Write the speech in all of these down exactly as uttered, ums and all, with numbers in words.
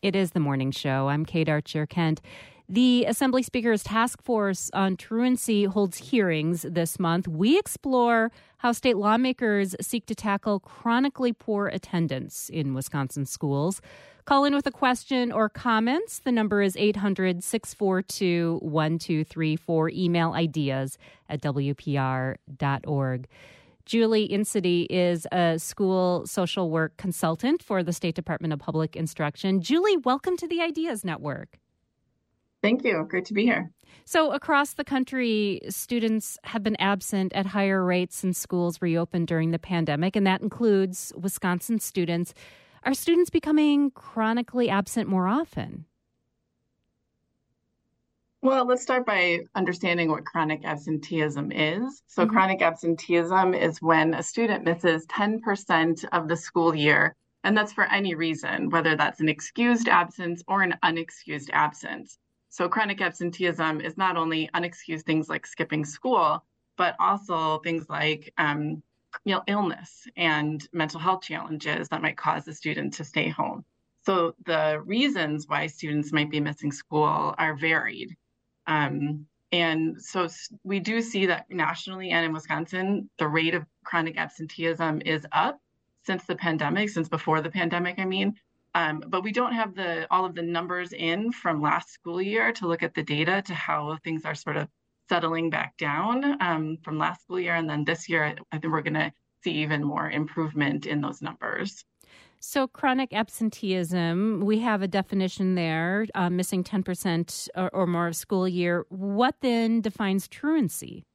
It is the morning show. I'm Kate Archer-Kent. The Assembly Speaker's Task Force on Truancy holds hearings this month. We explore how state lawmakers seek to tackle chronically poor attendance in Wisconsin schools. Call in with a question or comments. The number is eight hundred, six four two, one two three four. Email ideas at w p r dot org. Julie Incity is a school social work consultant for the State Department of Public Instruction. Julie, welcome to the Ideas Network. Thank you. Great to be here. So across the country, students have been absent at higher rates since schools reopened during the pandemic, and that includes Wisconsin students. Are students becoming chronically absent more often? Well, let's start by understanding what chronic absenteeism is. So mm-hmm. Chronic absenteeism is when a student misses ten percent of the school year, and that's for any reason, whether that's an excused absence or an unexcused absence. So chronic absenteeism is not only unexcused things like skipping school, but also things like um, you know, illness and mental health challenges that might cause the student to stay home. So the reasons why students might be missing school are varied. Um, and so we do see that nationally and in Wisconsin, the rate of chronic absenteeism is up since the pandemic, since before the pandemic, I mean. Um, but we don't have the all of the numbers in from last school year to look at the data to how things are sort of settling back down um, from last school year. And then this year, I think we're going to see even more improvement in those numbers. So chronic absenteeism, we have a definition there, uh, missing ten percent or, or more of school year. What then defines truancy?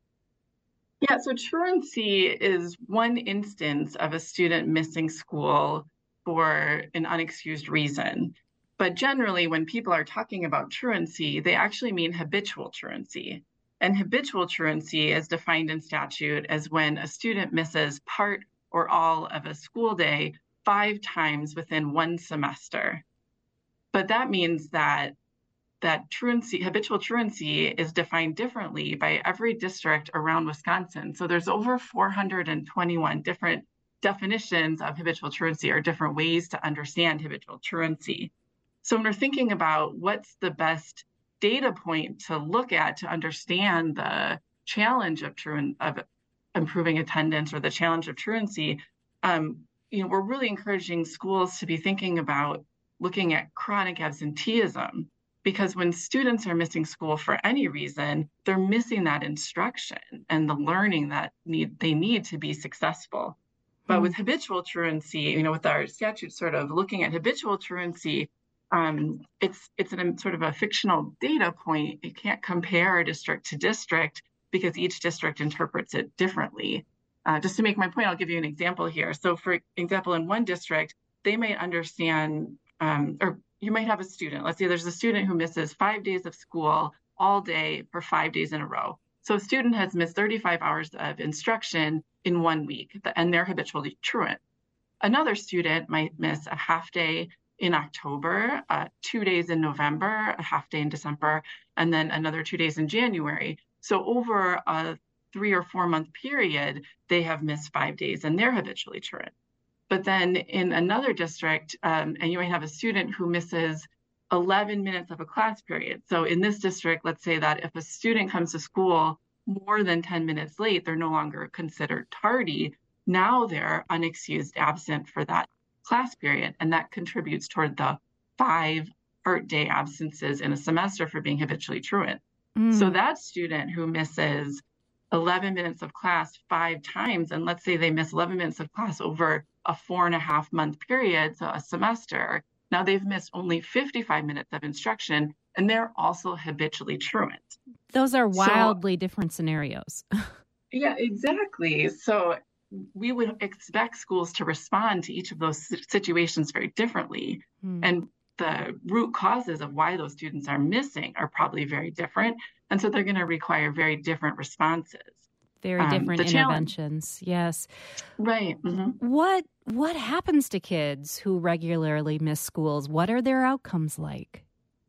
Yeah, so truancy is one instance of a student missing school for an unexcused reason. But generally, when people are talking about truancy, they actually mean habitual truancy. And habitual truancy is defined in statute as when a student misses part or all of a school day five times within one semester. But that means that that truancy, habitual truancy is defined differently by every district around Wisconsin. So there's over four hundred twenty-one different definitions of habitual truancy or different ways to understand habitual truancy. So when we're thinking about what's the best data point to look at to understand the challenge of truan- of improving attendance or the challenge of truancy, um, you know, we're really encouraging schools to be thinking about looking at chronic absenteeism, because when students are missing school for any reason, they're missing that instruction and the learning that need they need to be successful. But mm-hmm. with habitual truancy, you know, with our statute sort of looking at habitual truancy, um, it's it's an, sort of a fictional data point. It can't compare district to district because each district interprets it differently. Uh, just to make my point, I'll give you an example here. So for example, in one district, they may understand, um, or you might have a student. Let's say there's a student who misses five days of school all day for five days in a row. So a student has missed thirty-five hours of instruction in one week, and they're habitually truant. Another student might miss a half day in October, uh, two days in November, a half day in December, and then another two days in January. So over a three or four month period, they have missed five days and they're habitually truant. But then in another district, um, and you might have a student who misses eleven minutes of a class period. So in this district, let's say that if a student comes to school more than ten minutes late, they're no longer considered tardy. Now they're unexcused absent for that class period. And that contributes toward the five art day absences in a semester for being habitually truant. Mm. So that student who misses eleven minutes of class five times, and let's say they miss eleven minutes of class over a four and a half month period, so a semester, now they've missed only fifty-five minutes of instruction, and they're also habitually truant. Those are wildly so, different scenarios. Yeah, exactly. So we would expect schools to respond to each of those situations very differently. Mm. And the root causes of why those students are missing are probably very different. And so they're going to require very different responses. Very different um, interventions. Challenge. Yes. Right. Mm-hmm. What what happens to kids who regularly miss schools? What are their outcomes like?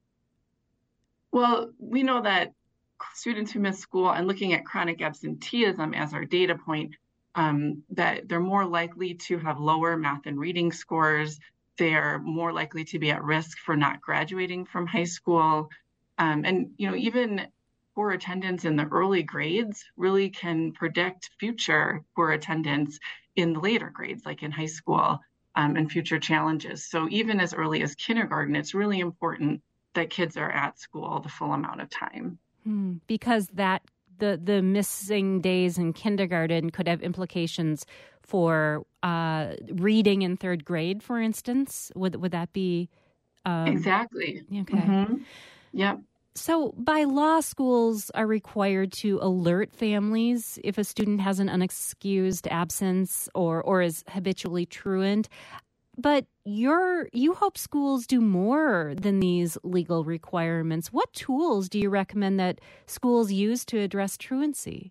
Well, we know that students who miss school, and looking at chronic absenteeism as our data point, um, that they're more likely to have lower math and reading scores. they're more likely to be at risk for not graduating from high school. Um, and, you know, even poor attendance in the early grades really can predict future poor attendance in the later grades, like in high school, um, and future challenges. So even as early as kindergarten, it's really important that kids are at school the full amount of time. Hmm. Because that the the missing days in kindergarten could have implications for uh, reading in third grade, for instance. Would would that be um, exactly? Okay. Mm-hmm. Yep. So by law, schools are required to alert families if a student has an unexcused absence or or is habitually truant. But you're, you hope schools do more than these legal requirements. What tools do you recommend that schools use to address truancy?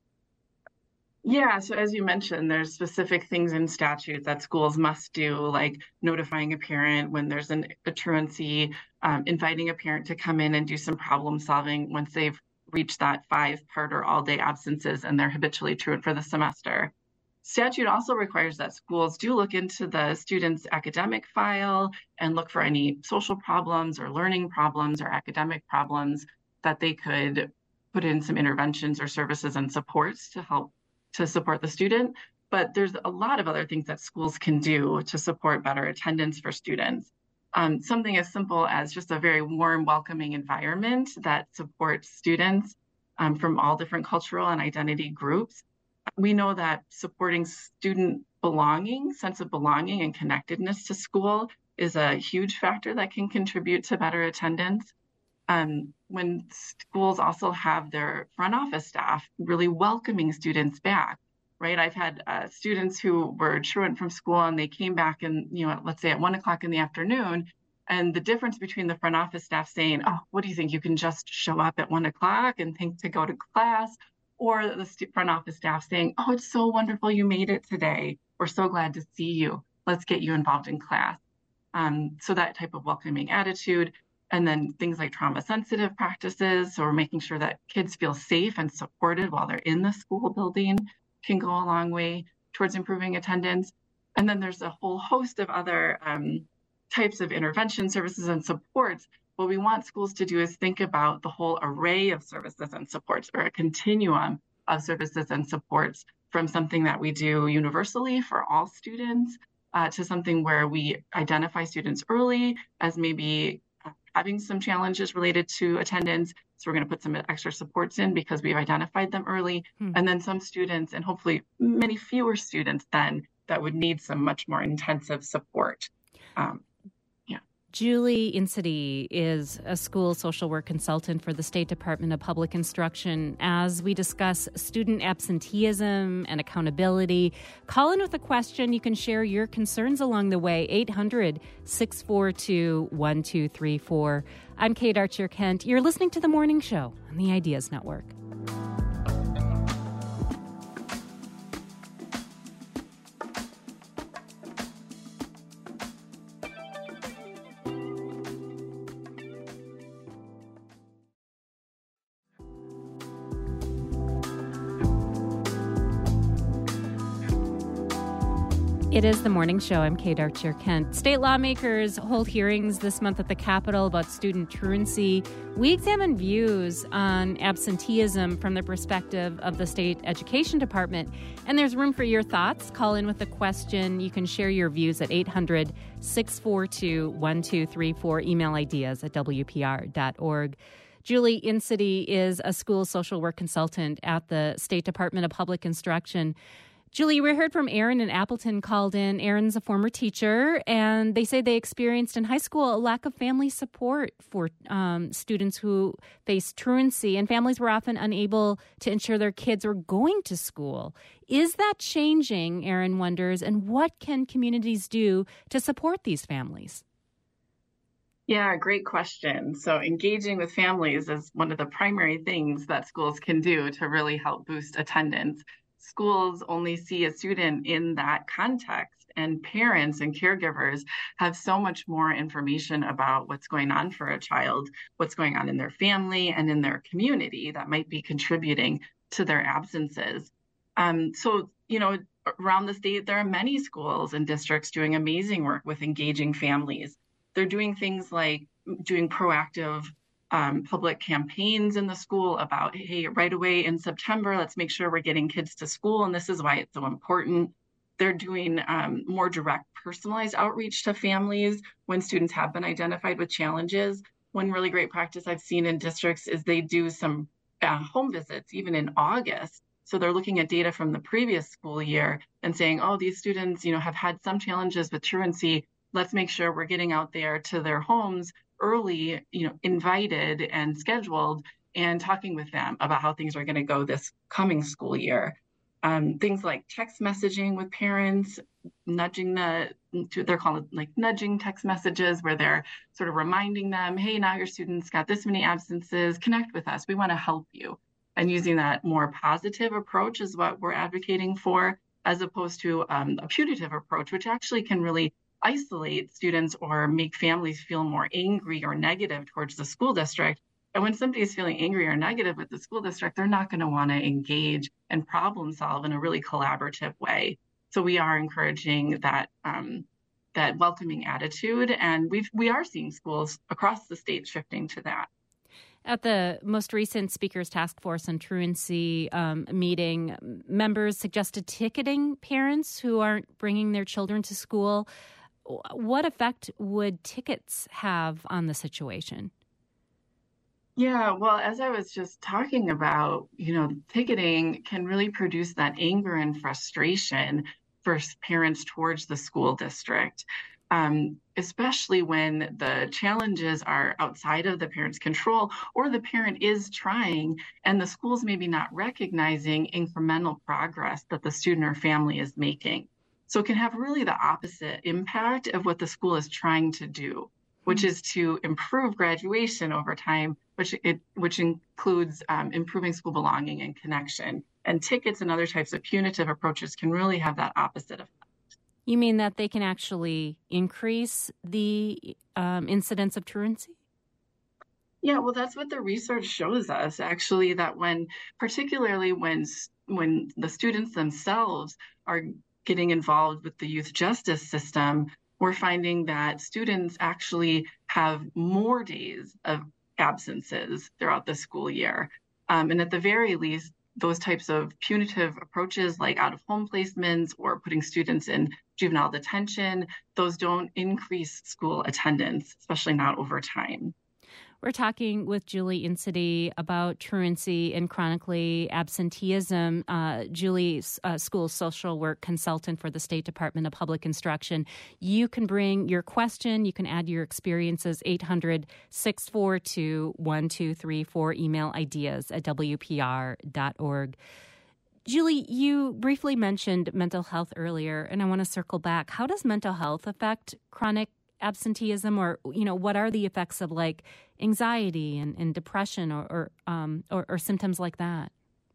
Yeah, so as you mentioned, there's specific things in statute that schools must do, like notifying a parent when there's an, a truancy, um, inviting a parent to come in and do some problem solving once they've reached that five-part or all-day absences and they're habitually truant for the semester. Statute also requires that schools do look into the student's academic file and look for any social problems or learning problems or academic problems that they could put in some interventions or services and supports to help to support the student. But there's a lot of other things that schools can do to support better attendance for students. Um, something as simple as just a very warm, welcoming environment that supports students um, from all different cultural and identity groups. We know that supporting student belonging, sense of belonging and connectedness to school is a huge factor that can contribute to better attendance. Um, when schools also have their front office staff really welcoming students back, right? I've had uh, students who were truant from school and they came back and, you know, let's say at one o'clock in the afternoon, and the difference between the front office staff saying, oh, what do you think? You can just show up at one o'clock and think to go to class, or the front office staff saying, oh, it's so wonderful you made it today. We're so glad to see you. Let's get you involved in class. Um, so that type of welcoming attitude. And then things like trauma-sensitive practices, so we're making sure that kids feel safe and supported while they're in the school building can go a long way towards improving attendance. And then there's a whole host of other um, types of intervention services and supports. What we want schools to do is think about the whole array of services and supports, or a continuum of services and supports, from something that we do universally for all students uh, to something where we identify students early as maybe having some challenges related to attendance. So we're going to put some extra supports in because we've identified them early. Hmm. And then some students, and hopefully many fewer students then, that would need some much more intensive support. Um, Julie Incity is a school social work consultant for the State Department of Public Instruction. As we discuss student absenteeism and accountability, call in with a question. You can share your concerns along the way. eight hundred, six four two, one two three four. I'm Kate Archer-Kent. You're listening to The Morning Show on the Ideas Network. It is The Morning Show. I'm Kate Archer-Kent. State lawmakers hold hearings this month at the Capitol about student truancy. We examine views on absenteeism from the perspective of the state education department. And there's room for your thoughts. Call in with a question. You can share your views at eight hundred, six four two, one two three four. Email ideas at w p r dot org. Julie Incity is a school social work consultant at the State Department of Public Instruction. Julie, we heard from Aaron in Appleton called in. Aaron's a former teacher, and they say they experienced in high school a lack of family support for um, students who faced truancy, and families were often unable to ensure their kids were going to school. Is that changing, Aaron wonders, and what can communities do to support these families? Yeah, great question. So engaging with families is one of the primary things that schools can do to really help boost attendance. Schools only see a student in that context, and parents and caregivers have so much more information about what's going on for a child, what's going on in their family and in their community that might be contributing to their absences. Um, so, you know, around the state, there are many schools and districts doing amazing work with engaging families. They're doing things like doing proactive um, public campaigns in the school about, hey, right away in September, let's make sure we're getting kids to school, and this is why it's so important. They're doing um, more direct personalized outreach to families when students have been identified with challenges. One really great practice I've seen in districts is they do some uh, home visits, even in August. So they're looking at data from the previous school year and saying, oh, these students, you know, have had some challenges with truancy. Let's make sure we're getting out there to their homes early, you know, invited and scheduled, and talking with them about how things are going to go this coming school year. Um, things like text messaging with parents, nudging the, they're called like nudging text messages, where they're sort of reminding them, hey, now your student's got this many absences, connect with us, we want to help you. And using that more positive approach is what we're advocating for, as opposed to um, a punitive approach, which actually can really isolate students or make families feel more angry or negative towards the school district. And when somebody is feeling angry or negative with the school district, they're not going to want to engage and problem solve in a really collaborative way. So we are encouraging that um, that welcoming attitude, and we we are seeing schools across the state shifting to that. At the most recent Speakers Task Force on Truancy um, meeting, members suggested ticketing parents who aren't bringing their children to school. What effect would tickets have on the situation? Yeah, well, as I was just talking about, you know, ticketing can really produce that anger and frustration for parents towards the school district. Um, especially when the challenges are outside of the parent's control, or the parent is trying and the school's maybe not recognizing incremental progress that the student or family is making. So it can have really the opposite impact of what the school is trying to do, which mm-hmm. is to improve graduation over time, which it which includes um, improving school belonging and connection. And tickets and other types of punitive approaches can really have that opposite effect. You mean that they can actually increase the um, incidence of truancy? Yeah, well, that's what the research shows us, actually, that when, particularly when, when the students themselves are getting involved with the youth justice system, we're finding that students actually have more days of absences throughout the school year. Um, and at the very least, those types of punitive approaches like out-of-home placements or putting students in juvenile detention, those don't increase school attendance, especially not over time. We're talking with Julie Incidy about truancy and chronically absenteeism. Uh, Julie, uh, school social work consultant for the State Department of Public Instruction. You can bring your question. You can add your experiences, eight hundred, six four two, one two three four, email ideas at w p r dot org. Julie, you briefly mentioned mental health earlier, and I want to circle back. How does mental health affect chronic absenteeism, or, you know, what are the effects of like anxiety and, and depression or or, um, or or symptoms like that?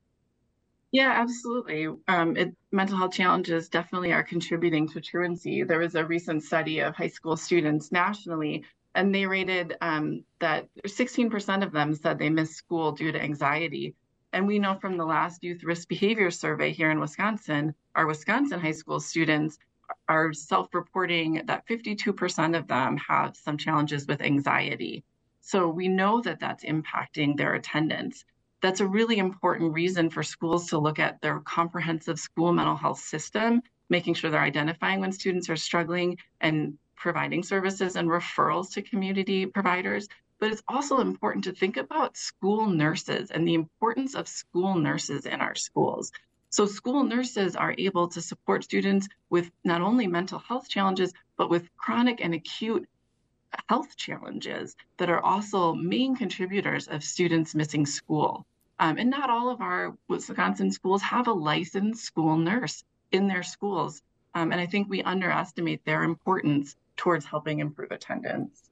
Yeah, absolutely. Um, it, mental health challenges definitely are contributing to truancy. There was a recent study of high school students nationally, and they rated um, that sixteen percent of them said they missed school due to anxiety. And we know from the last Youth Risk Behavior Survey here in Wisconsin, our Wisconsin high school students are self-reporting that fifty-two percent of them have some challenges with anxiety. So we know that that's impacting their attendance. That's a really important reason for schools to look at their comprehensive school mental health system, making sure they're identifying when students are struggling and providing services and referrals to community providers. But it's also important to think about school nurses and the importance of school nurses in our schools. So school nurses are able to support students with not only mental health challenges, but with chronic and acute health challenges that are also main contributors of students missing school. Um, and not all of our Wisconsin schools have a licensed school nurse in their schools. Um, and I think we underestimate their importance towards helping improve attendance.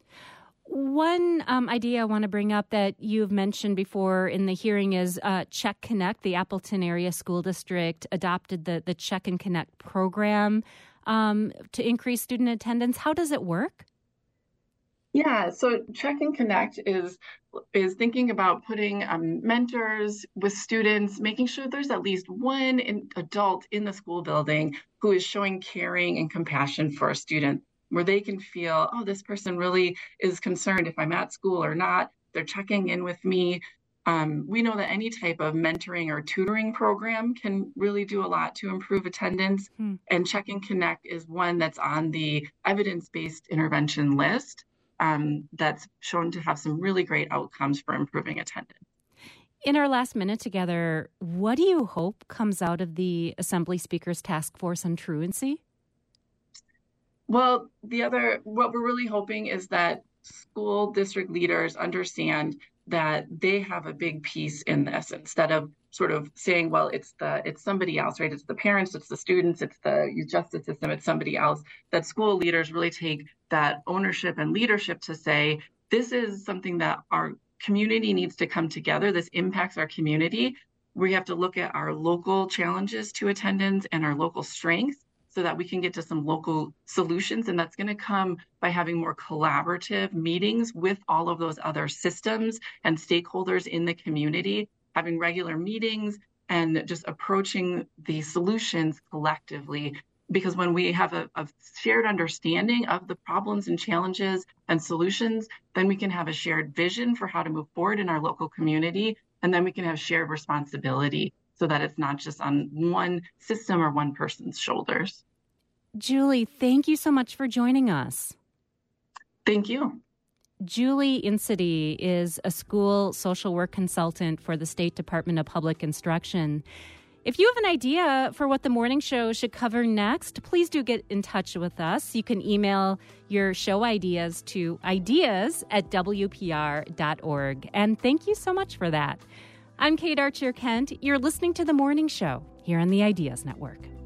One um, idea I want to bring up that you've mentioned before in the hearing is uh, Check Connect. The Appleton Area School District adopted the, the Check and Connect program um, to increase student attendance. How does it work? Yeah, so Check and Connect is is thinking about putting um, mentors with students, making sure there's at least one in, adult in the school building who is showing caring and compassion for a student, where they can feel, oh, this person really is concerned if I'm at school or not. They're checking in with me. Um, we know that any type of mentoring or tutoring program can really do a lot to improve attendance. Hmm. And Check and Connect is one that's on the evidence-based intervention list. Um, that's shown to have some really great outcomes for improving attendance. In our last minute together, what do you hope comes out of the Assembly Speakers Task Force on Truancy? Well, the other, what we're really hoping is that school district leaders understand that they have a big piece in this, instead of sort of saying, well, it's the it's somebody else, right? It's the parents, it's the students, it's the justice system, it's somebody else. That school leaders really take that ownership and leadership to say, this is something that our community needs to come together. This impacts our community. We have to look at our local challenges to attendance and our local strengths, so that we can get to some local solutions. And that's going to come by having more collaborative meetings with all of those other systems and stakeholders in the community, having regular meetings and just approaching the solutions collectively. Because when we have a, a shared understanding of the problems and challenges and solutions, then we can have a shared vision for how to move forward in our local community. And then we can have shared responsibility, so that it's not just on one system or one person's shoulders. Julie, thank you so much for joining us. Thank you. Julie Incity is a school social work consultant for the State Department of Public Instruction. If you have an idea for what the morning show should cover next, please do get in touch with us. You can email your show ideas to ideas at w p r dot org. And thank you so much for that. I'm Kate Archer Kent. You're listening to The Morning Show here on the Ideas Network.